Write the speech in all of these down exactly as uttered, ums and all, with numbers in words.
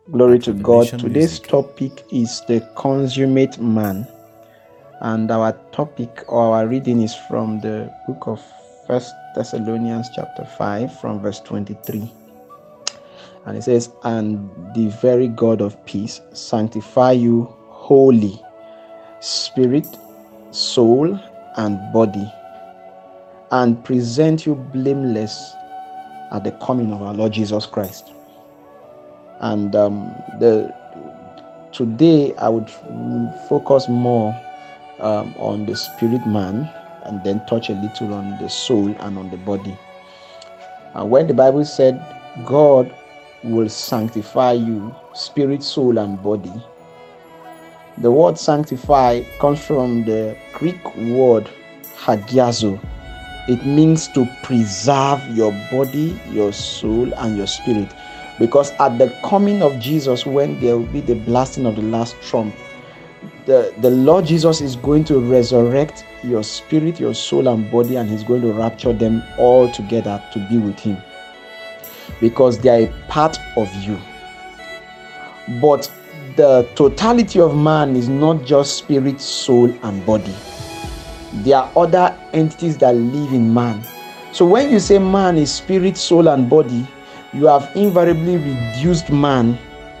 Glory to God. Today's topic is the consummate man. And our topic or our reading is from the book of First Thessalonians chapter five from verse twenty-three. And it says, "And the very God of peace sanctify you wholly, spirit, soul, and body, and present you blameless at the coming of our Lord Jesus Christ." And um, the today I would focus more um, on the spirit man, and then touch a little on the soul and on the body. And when the Bible said God will sanctify you, spirit, soul, and body, the word sanctify comes from the Greek word hagiazo. It means to preserve your body, your soul, and your spirit. Because at the coming of Jesus, when there will be the blasting of the last trump, the, the Lord Jesus is going to resurrect your spirit, your soul, and body, and he's going to rapture them all together to be with him. Because they are a part of you. But the totality of man is not just spirit, soul, and body. There are other entities that live in man. So when you say man is spirit, soul, and body, you have invariably reduced man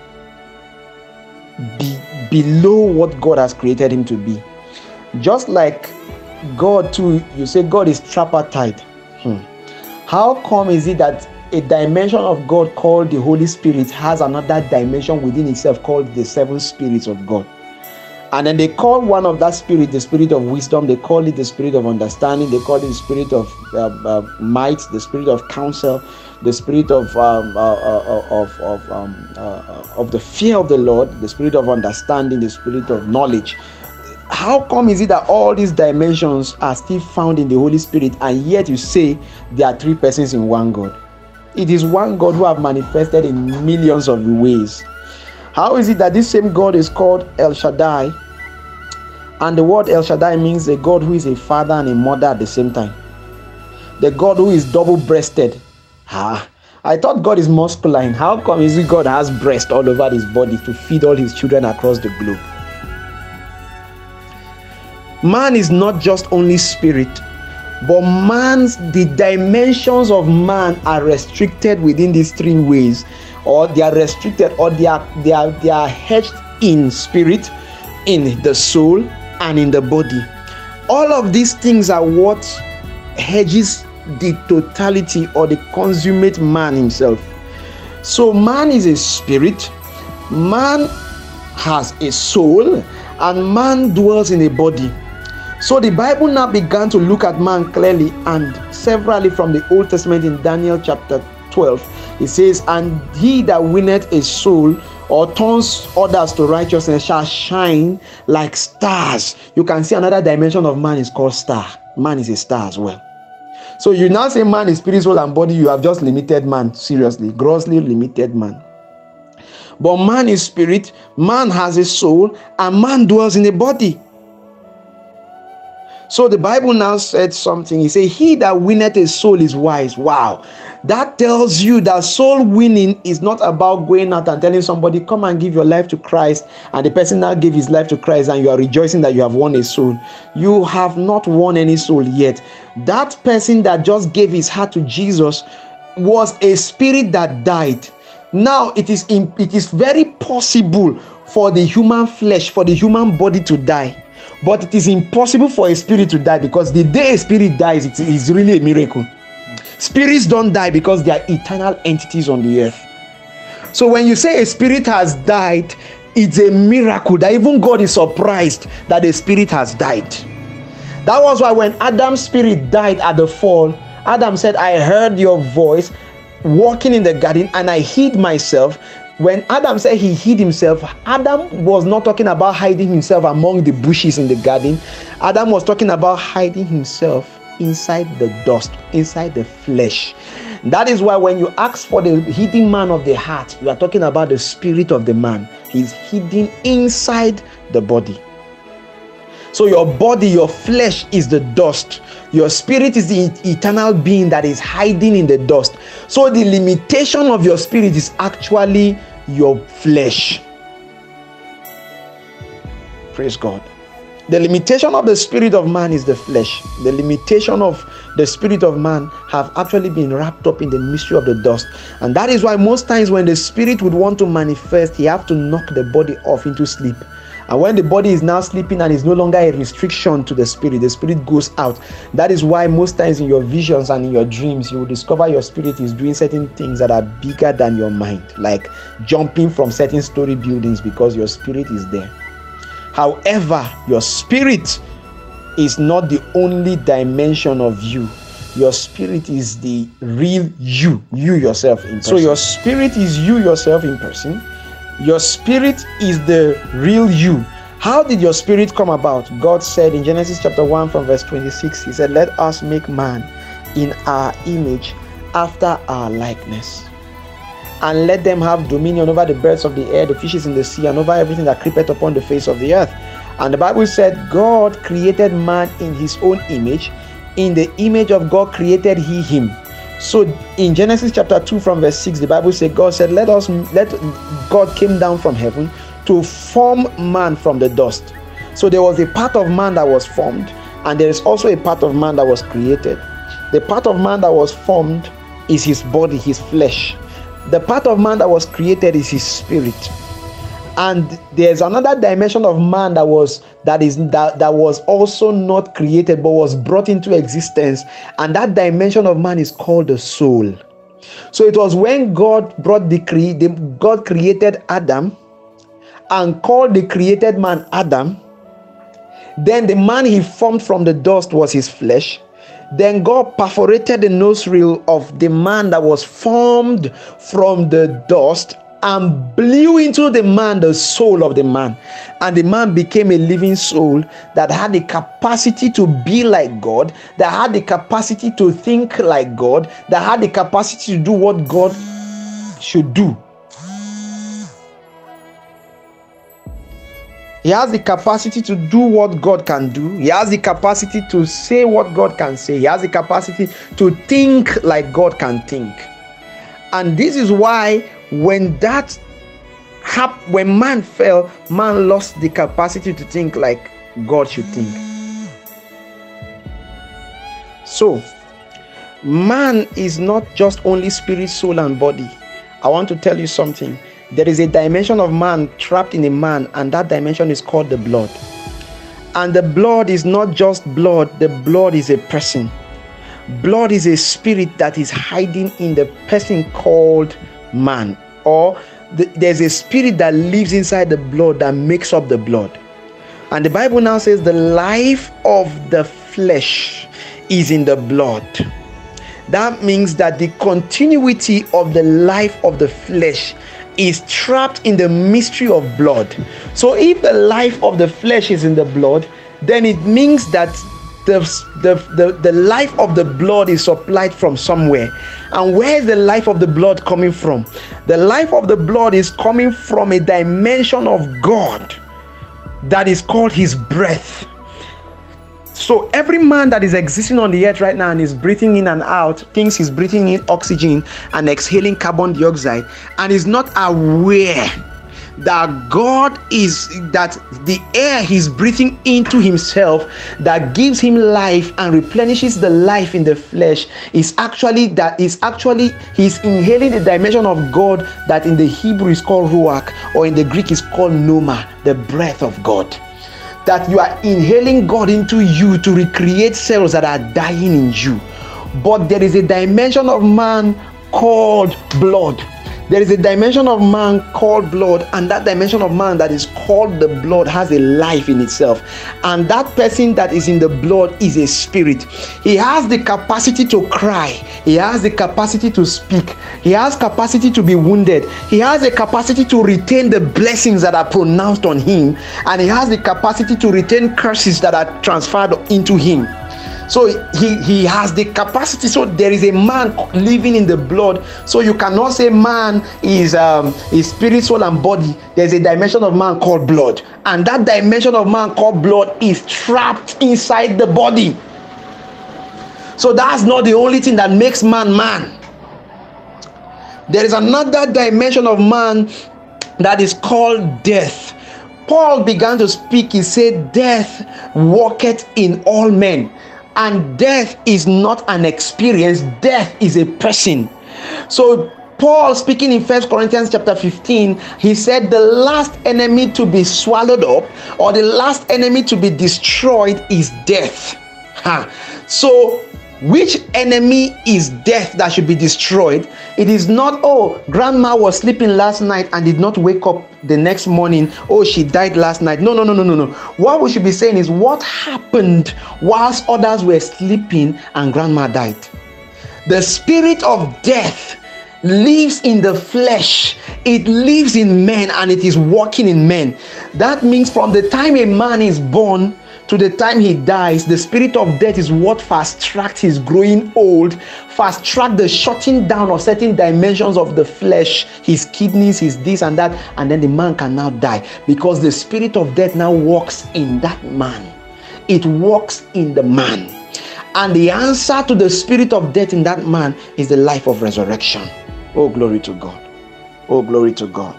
be, below what God has created him to be. Just like God too, you say God is tripartite. Hmm. How come is it that a dimension of God called the Holy Spirit has another dimension within itself called the seven spirits of God? And then they call one of that spirit the spirit of wisdom, they call it the spirit of understanding, they call it the spirit of uh, uh, might, the spirit of counsel, the spirit of um, uh, uh, of of um, uh, of the fear of the Lord, the spirit of understanding, the spirit of knowledge. How come is it that all these dimensions are still found in the Holy Spirit, and yet you say there are three persons in one God? It is one God who have manifested in millions of ways. How is it that this same God is called El Shaddai? And the word El Shaddai means a God who is a father and a mother at the same time. The God who is double-breasted. Ah, I thought God is masculine. How come is it God has breast all over his body to feed all his children across the globe? Man is not just only spirit, but man's the dimensions of man are restricted within these three ways, or they are restricted, or they are they are they are hedged in spirit, in the soul, and in the body. All of these things are what hedges the totality or the consummate man himself. So man is a spirit, man has a soul, and man dwells in a body. So the Bible now began to look at man clearly, and severally from the Old Testament in Daniel chapter twelve, it says, "And he that winneth a soul or turns others to righteousness shall shine like stars." You can see another dimension of man is called star. Man is a star as well. So you now say man is spirit, soul, and body, you have just limited man, seriously, grossly limited man. But man is spirit, man has a soul, and man dwells in a body. So the Bible now said something. He said, "He that winneth a soul is wise." Wow. That tells you that soul winning is not about going out and telling somebody, "Come and give your life to Christ," and the person now gave his life to Christ, and you are rejoicing that you have won a soul. You have not won any soul yet. That person that just gave his heart to Jesus was a spirit that died. Now it is in, it is very possible for the human flesh, for the human body to die. But it is impossible for a spirit to die, because the day a spirit dies, it is really a miracle. Spirits don't die because they are eternal entities on the earth. So when you say a spirit has died, it's a miracle that even God is surprised that the spirit has died. That was why when Adam's spirit died at the fall, Adam said, "I heard your voice walking in the garden and I hid myself." When Adam said he hid himself, Adam was not talking about hiding himself among the bushes in the garden. Adam was talking about hiding himself inside the dust, inside the flesh. That is why when you ask for the hidden man of the heart, you are talking about the spirit of the man. He's hidden inside the body. So your body, your flesh is the dust. Your spirit is the eternal being that is hiding in the dust. So the limitation of your spirit is actually your flesh. Praise God. The limitation of the spirit of man is the flesh. The limitation of the spirit of man have actually been wrapped up in the mystery of the dust. And that is why most times when the spirit would want to manifest, he have to knock the body off into sleep. And when the body is now sleeping and is no longer a restriction to the spirit, the spirit goes out. That is why most times in your visions and in your dreams, you will discover your spirit is doing certain things that are bigger than your mind, like jumping from certain story buildings because your spirit is there. However, your spirit is not the only dimension of you. Your spirit is the real you, you yourself in person. So your spirit is you yourself in person. Your spirit is the real you. How did your spirit come about? God said in Genesis chapter one from verse twenty-six, he said, let us make man in our image after our likeness. And let them have dominion over the birds of the air, the fishes in the sea, and over everything that creepeth upon the face of the earth. And the Bible said, God created man in his own image. In the image of God created he him. So in Genesis chapter two from verse six, the Bible said, God said, let us, let God came down from heaven to form man from the dust. So there was a part of man that was formed, and there is also a part of man that was created. The part of man that was formed is his body, his flesh. The part of man that was created is his spirit. And there's another dimension of man that was that is that, that was also not created but was brought into existence, and that dimension of man is called the soul. So it was when God brought the cre the, God created Adam and called the created man Adam. Then the man he formed from the dust was his flesh. Then God perforated the nostril of the man that was formed from the dust and blew into the man the soul of the man. And the man became a living soul that had the capacity to be like God, that had the capacity to think like God, that had the capacity to do what God should do. He has the capacity to do what God can do. He has the capacity to say what God can say. He has the capacity to think like God can think. And this is why when that happened, when man fell, man lost the capacity to think like God should think. So, man is not just only spirit, soul, and body. I want to tell you something. There is a dimension of man trapped in a man, and that dimension is called the blood. And the blood is not just blood, the blood is a person. Blood is a spirit that is hiding in the person called man. Or the, there's a spirit that lives inside the blood that makes up the blood. And the Bible now says the life of the flesh is in the blood. That means that the continuity of the life of the flesh is trapped in the mystery of blood. So if the life of the flesh is in the blood, then it means that the, the, the, the life of the blood is supplied from somewhere. And where is the life of the blood coming from? The life of the blood is coming from a dimension of God that is called his breath. So every man that is existing on the earth right now and is breathing in and out thinks he's breathing in oxygen and exhaling carbon dioxide, and is not aware that God is, that the air he's breathing into himself that gives him life and replenishes the life in the flesh is actually, that is actually, he's inhaling the dimension of God that in the Hebrew is called Ruach, or in the Greek is called Pneuma, the breath of God. That you are inhaling God into you to recreate cells that are dying in you. But there is a dimension of man called blood. There is a dimension of man called blood, and that dimension of man that is called the blood has a life in itself. And that person that is in the blood is a spirit. He has the capacity to cry. He has the capacity to speak. He has capacity to be wounded. He has the capacity to retain the blessings that are pronounced on him. And he has the capacity to retain curses that are transferred into him. So he, he has the capacity. So there is a man living in the blood. So you cannot say man is, um, is spirit, soul, and body. There's a dimension of man called blood. And that dimension of man called blood is trapped inside the body. So that's not the only thing that makes man man. There is another dimension of man that is called death. Paul began to speak. He said, death walketh in all men. And death is not an experience, death is a person. So Paul, speaking in First Corinthians chapter fifteen, he said the last enemy to be swallowed up, or the last enemy to be destroyed, is death. Ha. So which enemy is death that should be destroyed? It is not, oh, grandma was sleeping last night and did not wake up the next morning. Oh, she died last night. No, no, no, no, no, no. What we should be saying is what happened whilst others were sleeping and grandma died. The spirit of death lives in the flesh. It lives in men and it is working in men. That means from the time a man is born to the time he dies, the spirit of death is what fast tracks his growing old, fast track the shutting down of certain dimensions of the flesh, his kidneys, his this and that, and then the man can now die because the spirit of death now works in that man. It works in the man. And the answer to the spirit of death in that man is the life of resurrection. Oh, glory to God. Oh, glory to God.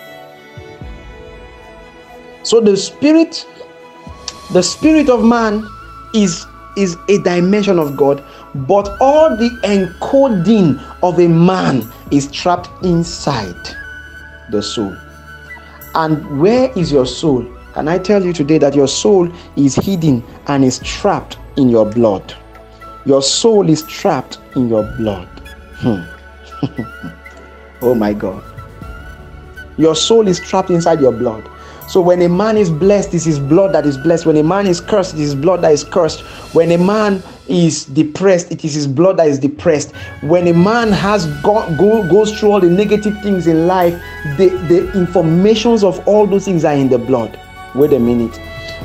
So the spirit The spirit of man is, is a dimension of God, but all the encoding of a man is trapped inside the soul. And where is your soul? Can I tell you today that your soul is hidden and is trapped in your blood? Your soul is trapped in your blood. Hmm. Oh my God. Your soul is trapped inside your blood. So when a man is blessed, it is his blood that is blessed. When a man is cursed, it is his blood that is cursed. When a man is depressed, it is his blood that is depressed. When a man has gone, go, goes through all the negative things in life, the, the informations of all those things are in the blood. Wait a minute.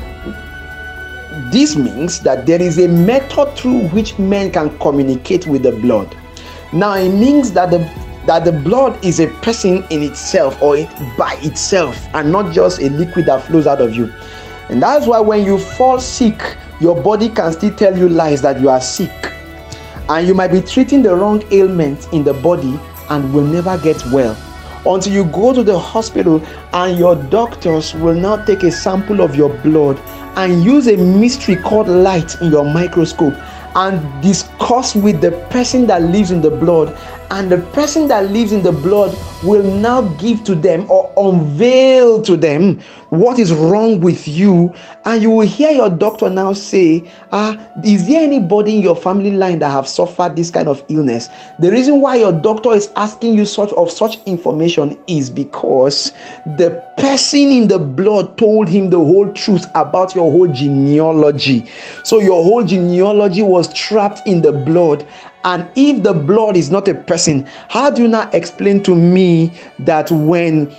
This means that there is a method through which men can communicate with the blood. Now it means that the that the blood is a person in itself, or it by itself, and not just a liquid that flows out of you. And that's why when you fall sick, your body can still tell you lies that you are sick, and you might be treating the wrong ailment in the body and will never get well until you go to the hospital, and your doctors will now take a sample of your blood and use a mystery called light in your microscope and discuss with the person that lives in the blood, and the person that lives in the blood will now give to them or unveil to them what is wrong with you. And you will hear your doctor now say, ah, is there anybody in your family line that have suffered this kind of illness? The reason why your doctor is asking you such of such information is because the person in the blood told him the whole truth about your whole genealogy. So your whole genealogy was trapped in the blood. And if the blood is not a person, how do you now explain to me that when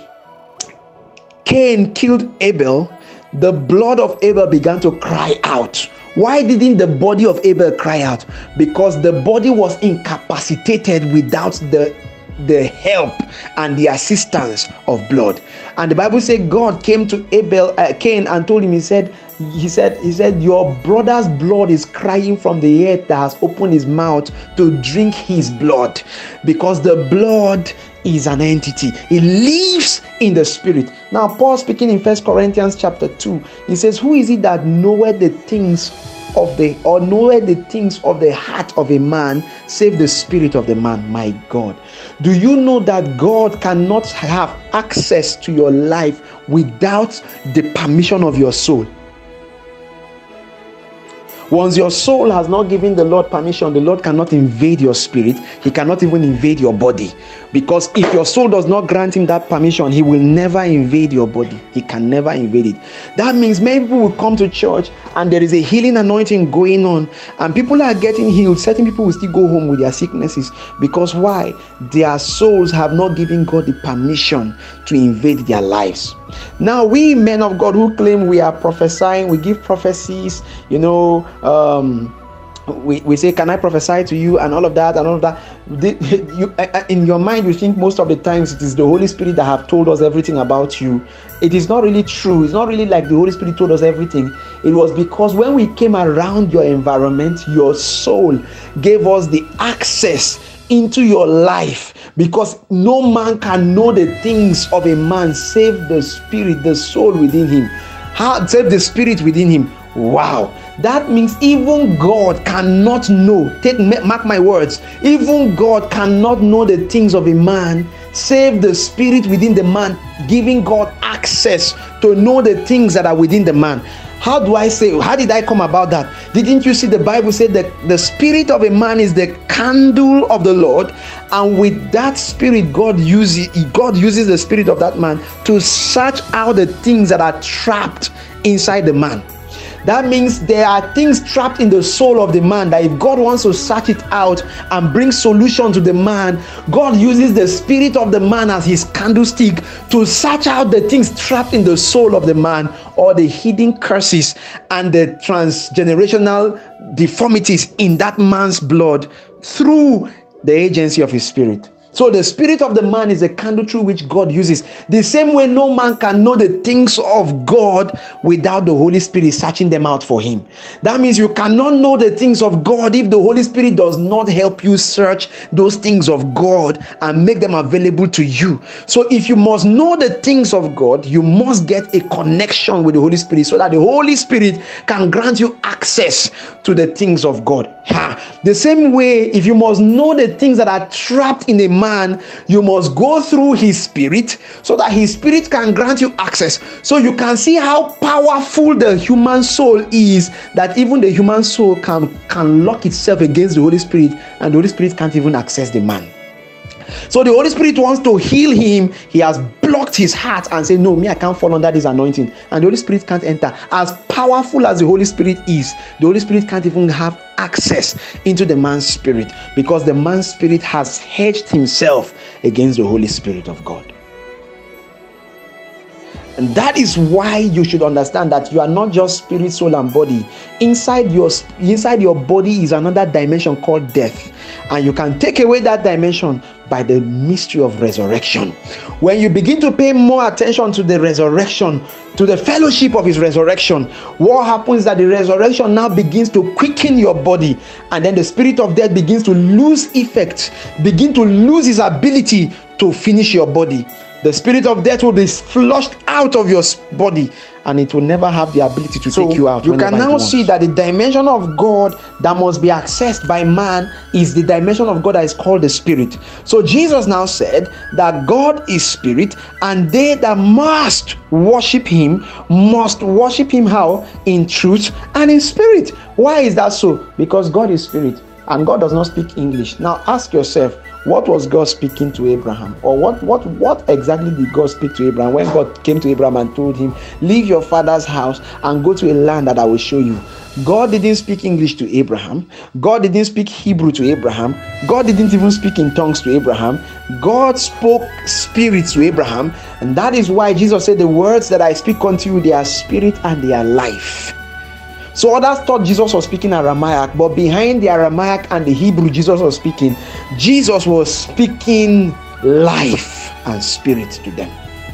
Cain killed Abel, the blood of Abel began to cry out? Why didn't the body of Abel cry out? Because the body was incapacitated without the the help and the assistance of blood. And the Bible says God came to Abel, uh, Cain, and told him, he said, he said, he said, your brother's blood is crying from the earth that has opened his mouth to drink his blood, because the blood is an entity. It lives in the spirit. Now, Paul speaking in First Corinthians chapter two, he says, who is it that knoweth the things of the, or knoweth the things of the heart of a man, save the spirit of the man? My God. Do you know that God cannot have access to your life without the permission of your soul? Once your soul has not given the Lord permission, the Lord cannot invade your spirit. He cannot even invade your body. Because if your soul does not grant him that permission, he will never invade your body. He can never invade it. That means many people will come to church and there is a healing anointing going on, and people are getting healed. Certain people will still go home with their sicknesses. Because why? Their souls have not given God the permission to invade their lives. Now, we men of God who claim we are prophesying, we give prophecies, you know, um, we, we say, can I prophesy to you, and all of that and all of that. The, you, in your mind, you think most of the times it is the Holy Spirit that have told us everything about you. It is not really true. It's not really like the Holy Spirit told us everything. It was because when we came around your environment, your soul gave us the access into your life, because no man can know the things of a man save the spirit, the soul within him. How? Save the spirit within him. Wow. That means even God cannot know. Take mark my words. Even God cannot know the things of a man save the spirit within the man, giving God access to know the things that are within the man. How do I say, how did I come about that? Didn't you see the Bible said that the spirit of a man is the candle of the Lord, and with that spirit, God uses God uses the spirit of that man to search out the things that are trapped inside the man. That means there are things trapped in the soul of the man that if God wants to search it out and bring solution to the man, God uses the spirit of the man as his candlestick to search out the things trapped in the soul of the man, or the hidden curses and the transgenerational deformities in that man's blood through the agency of his spirit. So the spirit of the man is a candle through which God uses. The same way no man can know the things of God without the Holy Spirit searching them out for him. That means you cannot know the things of God if the Holy Spirit does not help you search those things of God and make them available to you. So if you must know the things of God, you must get a connection with the Holy Spirit so that the Holy Spirit can grant you access to the things of God. Ha. The same way, if you must know the things that are trapped in a man, Man, you must go through his spirit so that his spirit can grant you access. So you can see how powerful the human soul is, that even the human soul can, can lock itself against the Holy Spirit, and the Holy Spirit can't even access the man. So the Holy Spirit wants to heal him. He has blocked his heart and said, no, me, I can't fall under this anointing. And the Holy Spirit can't enter. As powerful as the Holy Spirit is, the Holy Spirit can't even have access into the man's spirit, because the man's spirit has hedged himself against the Holy Spirit of God. And that is why you should understand that you are not just spirit, soul, and body. Inside your inside your body is another dimension called death. And you can take away that dimension by the mystery of resurrection. When you begin to pay more attention to the resurrection, to the fellowship of his resurrection, what happens is that the resurrection now begins to quicken your body, and then the spirit of death begins to lose effect, begin to lose his ability to finish your body. The spirit of death will be flushed out of your body, and it will never have the ability to so take you out. You can now see that the dimension of God that must be accessed by man is the dimension of God that is called the spirit. So Jesus now said that God is spirit, and they that must worship him must worship him how? In truth and in spirit. Why is that so? Because God is spirit, and God does not speak English. Now ask yourself, what was God speaking to Abraham? Or what, what, what exactly did God speak to Abraham when God came to Abraham and told him, leave your father's house and go to a land that I will show you? God didn't speak English to Abraham. God didn't speak Hebrew to Abraham. God didn't even speak in tongues to Abraham. God spoke spirit to Abraham. And that is why Jesus said, the words that I speak unto you, they are spirit and they are life. So others thought Jesus was speaking Aramaic, but behind the Aramaic and the Hebrew Jesus was speaking, Jesus was speaking life and spirit to them.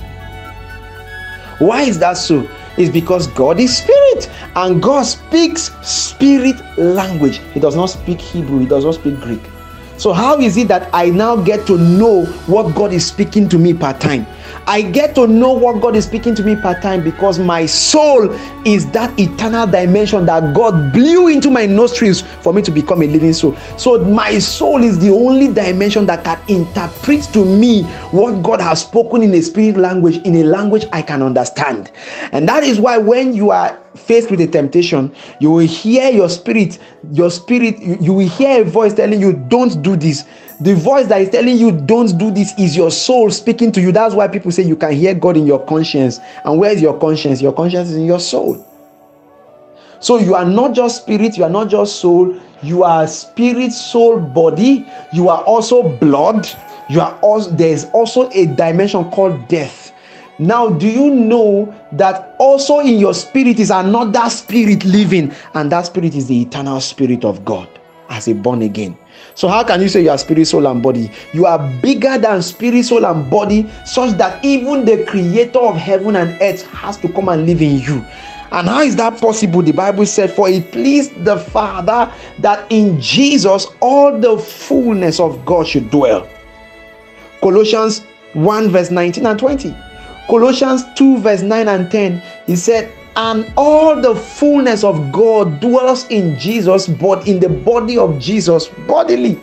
Why is that so? It's because God is spirit, and God speaks spirit language. He does not speak Hebrew, he does not speak Greek. So how is it that I now get to know what God is speaking to me part time? I get to know what God is speaking to me part time because my soul is that eternal dimension that God blew into my nostrils for me to become a living soul. So my soul is the only dimension that can interpret to me what God has spoken in a spirit language, in a language I can understand. And that is why when you are faced with a temptation, you will hear your spirit, your spirit, you, you will hear a voice telling you, don't do this. The voice that is telling you don't do this is your soul speaking to you. That's why people say you can hear God in your conscience. And where is your conscience? Your conscience is in your soul. So you are not just spirit, you are not just soul, you are spirit, soul, body. You are also blood. You are also, there is also a dimension called death. Now, do you know that also in your spirit is another spirit living, and that spirit is the eternal spirit of God as a born again? So how can you say you are spirit, soul, and body? You are bigger than spirit, soul, and body, such that even the creator of heaven and earth has to come and live in you. And how is that possible? The Bible said, for it pleased the Father that in Jesus all the fullness of God should dwell. Colossians one verse nineteen and twenty. Colossians two verse nine and ten, he said, and all the fullness of God dwells in Jesus, but in the body of Jesus bodily.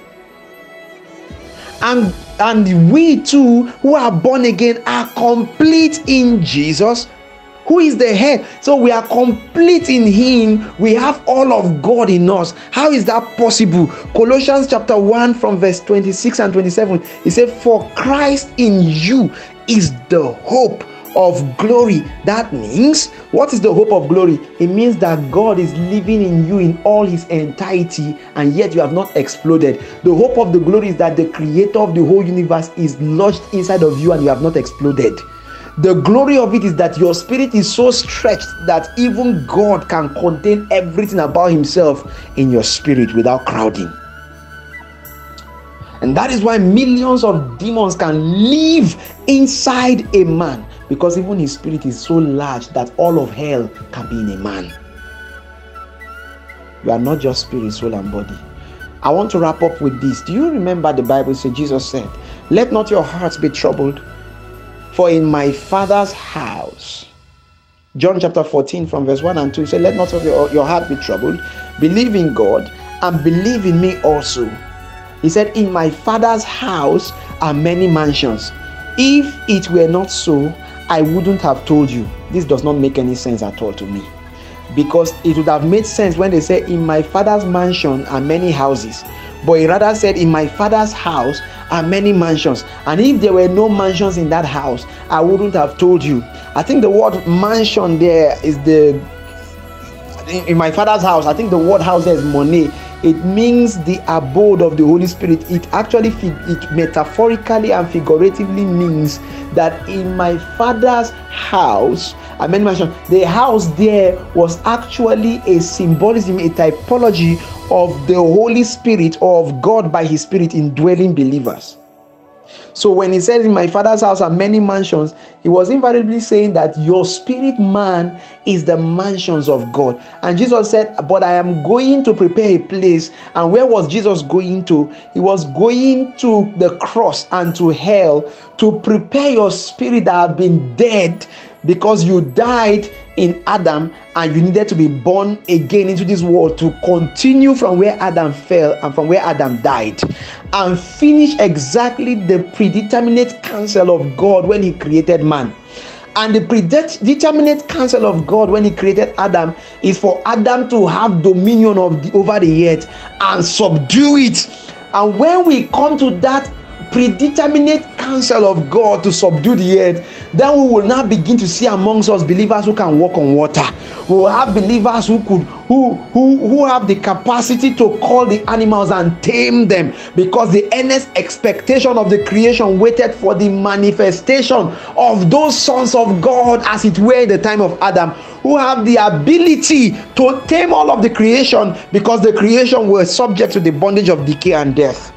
And, and we too who are born again are complete in Jesus, who is the head. So we are complete in him. We have all of God in us. How is that possible? Colossians chapter one from verse twenty-six and twenty-seven, he said, for Christ in you is the hope of glory. That means, what is the hope of glory? It means that God is living in you in all his entirety, and yet you have not exploded. The hope of the glory is that the creator of the whole universe is lodged inside of you and you have not exploded. The glory of it is that your spirit is so stretched that even God can contain everything about himself in your spirit without crowding. And that is why millions of demons can live inside a man, because even his spirit is so large that all of hell can be in a man. You are not just spirit, soul, and body. I want to wrap up with this. Do you remember the Bible said, Jesus said, let not your hearts be troubled, for in my Father's house. John chapter fourteen from verse one and two, he said, let not your, your heart be troubled. Believe in God and believe in me also. He said, in my Father's house are many mansions. If it were not so, I wouldn't have told you. This does not make any sense at all to me, because it would have made sense when they say, in my Father's mansion are many houses. But he rather said, in my Father's house are many mansions. And if there were no mansions in that house, I wouldn't have told you. I think the word mansion there is the, in my Father's house, I think the word house there is money. It means the abode of the Holy Spirit. It actually, it metaphorically and figuratively means that in my Father's house, I mentioned the house there was actually a symbolism, a typology of the Holy Spirit or of God by his Spirit indwelling believers. So when he said in my Father's house are many mansions, he was invariably saying that your spirit man is the mansions of God. And Jesus said, but I am going to prepare a place. And where was Jesus going to? He was going to the cross and to hell to prepare your spirit that had been dead, because you died in Adam and you needed to be born again into this world to continue from where Adam fell and from where Adam died, and finish exactly the predeterminate counsel of God when he created man. And the predeterminate counsel of God when he created Adam is for Adam to have dominion of the, over the earth and subdue it. And when we come to that predeterminate counsel of God to subdue the earth, then we will now begin to see amongst us believers who can walk on water. We will have believers who could who who who have the capacity to call the animals and tame them, because the earnest expectation of the creation waited for the manifestation of those sons of God, as it were in the time of Adam, who have the ability to tame all of the creation, because the creation was subject to the bondage of decay and death.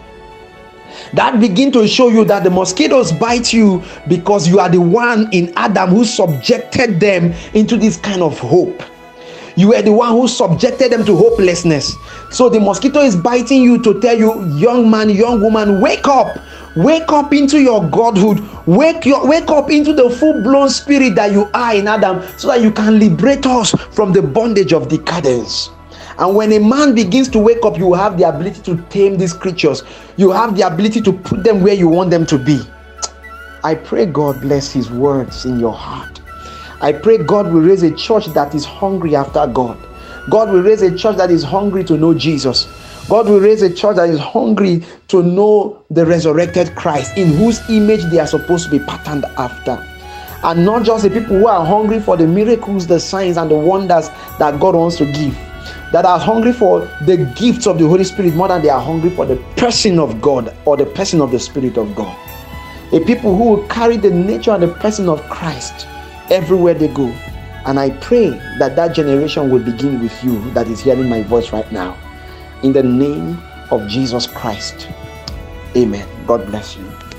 That begin to show you that the mosquitoes bite you because you are the one in Adam who subjected them into this kind of hope. You were the one who subjected them to hopelessness. So the mosquito is biting you to tell you, young man, young woman, wake up. Wake up into your godhood. Wake, your, wake up into the full-blown spirit that you are in Adam, so that you can liberate us from the bondage of decadence. And when a man begins to wake up, you have the ability to tame these creatures. You have the ability to put them where you want them to be. I pray God bless his words in your heart. I pray God will raise a church that is hungry after God. God will raise a church that is hungry to know Jesus. God will raise a church that is hungry to know the resurrected Christ, in whose image they are supposed to be patterned after. And not just the people who are hungry for the miracles, the signs, and the wonders that God wants to give, that are hungry for the gifts of the Holy Spirit more than they are hungry for the person of God or the person of the Spirit of God. A people who will carry the nature and the person of Christ everywhere they go. And I pray that that generation will begin with you that is hearing my voice right now. In the name of Jesus Christ. Amen. God bless you.